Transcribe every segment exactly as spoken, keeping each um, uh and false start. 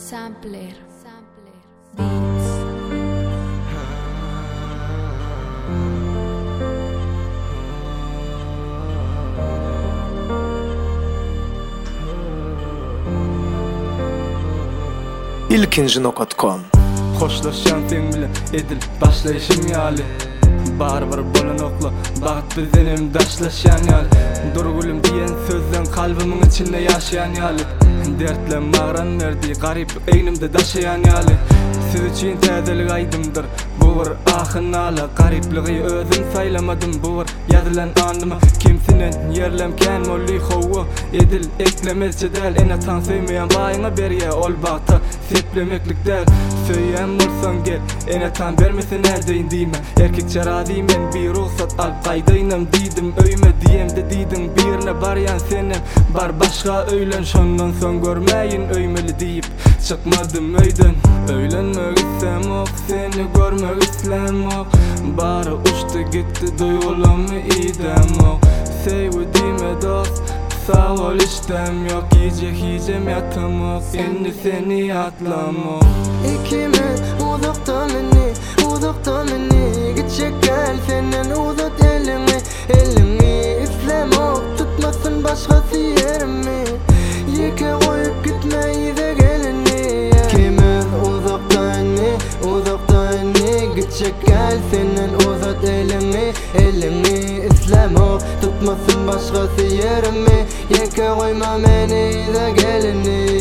Sampler, Sampler, Beats. ilkinji nokta com Hoşlaşan sen bilen edil başlayışım ýaly. Bar-bar bolan okla bagat bizdenim daşlaşan ýaly. Durgulum diýen sözden kalbimiň içinde ýaşayan ýaly. Dertle magran berdi garip eýnimde daşayan ýaly. Siz üçin täzelik aýdymdyr bu bir ahynala. Garipligi özüm saýlamadym bu bir ýazylan andyma. Kimsinen ýerlemkän molly howa edil eklemezçe däl ene tan söýmeýän baýyňa berýär ol bagta seplemeklik däl. Söýýän bolsaň gel ene tan bermesin nädeýin diýme. Erkek çarazy men bir ruhsat alyp gaýdynam diýdim öýme diýemde diýdiň birine barýan senem bar başga öýlen şondan soň görmäýin öýmeli diýip çykmadym öýden. Öýlenmek istem ok seni görmek istem ok bary uçdy gitdi duýgulamy idem ok seýwe diýme dost sağ ol istem yok gece hicem yatım ok endi seni atlamak. İkimiz uzakta meni, uzakta meni gidecek gel senden uzat elini, elini islemek tutmasın başkası yerimi. Yeke koyup gitmeyi de gelini. İkimiz uzakta meni, uzakta meni gidecek gel senden uzat elini, elini islemek tutmasın başkası yerimi. Yeke koyma meni de gelini.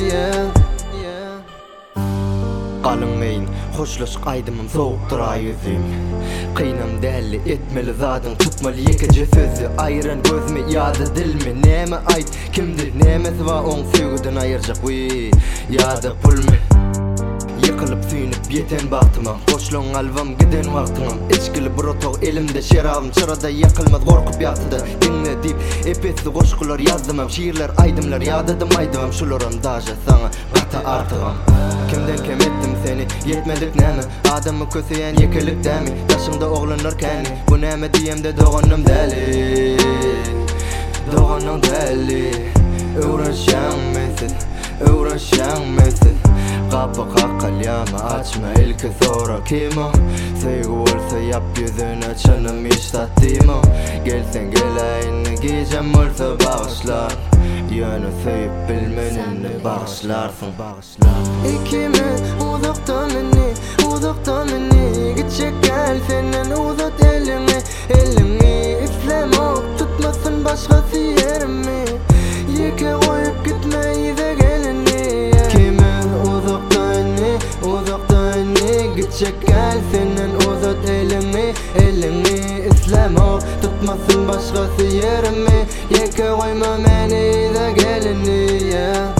Kalın meyin, hoşlaşık aydımım soğuktur ay yüzüm. Kıynam dälli etmeli zadın tutmalı yekece sözü. Ayıran gözüme ýa-da dilmi näme ayt kimdir nämesi wa oň söýgüden ayırjak we ýa-da pulmy. Yıkılıp süýnüp ýeten bagtyma goşlaň alwam giden wagtymam. İçkili brotog elimde şerabym çyrada ýakylmaz gorkup ýatydy. Diňle diýip epesli goşgular ýazdymam şiirler aýdymlar ýadadym aýdymam şolaram daja saňa gata artygam. Kimden kem etdim seni yetmedik näme adamy köseýän yekelik dämi daşymda oglanlar käni bu näme diýemde dogannym däli dogannym däli öwrenşäň mesin öwrenşäň mesin kapy kakkalyama açma ilki sonra kimo seýgi bolsa ýap ýüzüne çanym iştatdymo gelsen gelaýyny gecem bolsa bagyşlar ýöne söýüp bilmenini bagyşlarsın bagyşlar. İkimiz uzakta meni, uzakta meni gidecek gel senden uzat elini, elini islemek tutmasın başkası yerimi. Yeke koyup gitmeyi de gelini. İkimiz uzakta meni, uzakta meni gidecek gel senden uzat elini, elini islemek tutmasın başkası yerimi. Yeke koyma meni de gelini.